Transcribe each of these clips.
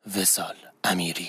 وصال امیری.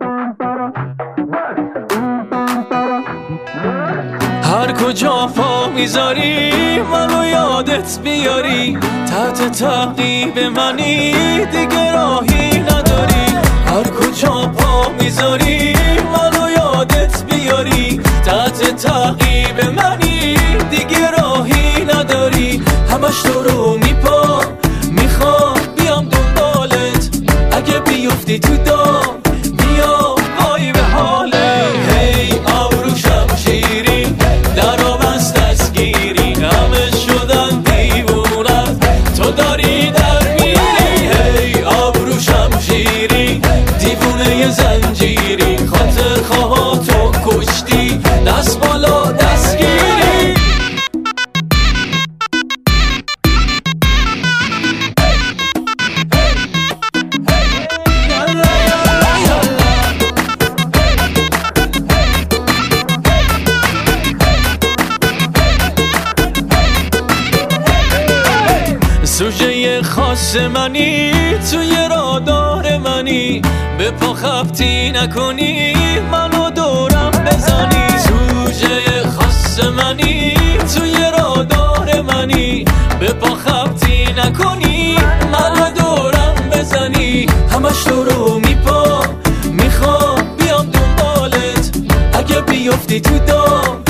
هر کجا پا میذاری منو یادت بیاری، تحت تعقیب منی دیگه راهی نداری. هر کجا پا میذاری منو یادت بیاری، تحت تعقیب منی دیگه راهی نداری. همش تو رو میخوام بیام دنبالت، اگه بیفتی تو دام بیا وای به حاله. هی آبرو شمشیری درا بست دستگیری، همه شدن دیوونت تو داری در میری. هی آبرو شمشیری دیوونه زنجیری، خاطر خواه تو کشتی دست بالا دستگیری. سوژه خاص منی توی رادار منی، به پا خبتی نکنی منو دورم بزنی. سوژه خاص منی توی رادار منی، به پا خبتی نکنی منو دورم بزنی. همش تو رو میخوام بیام دنبالت، اگه بیفتی تو دام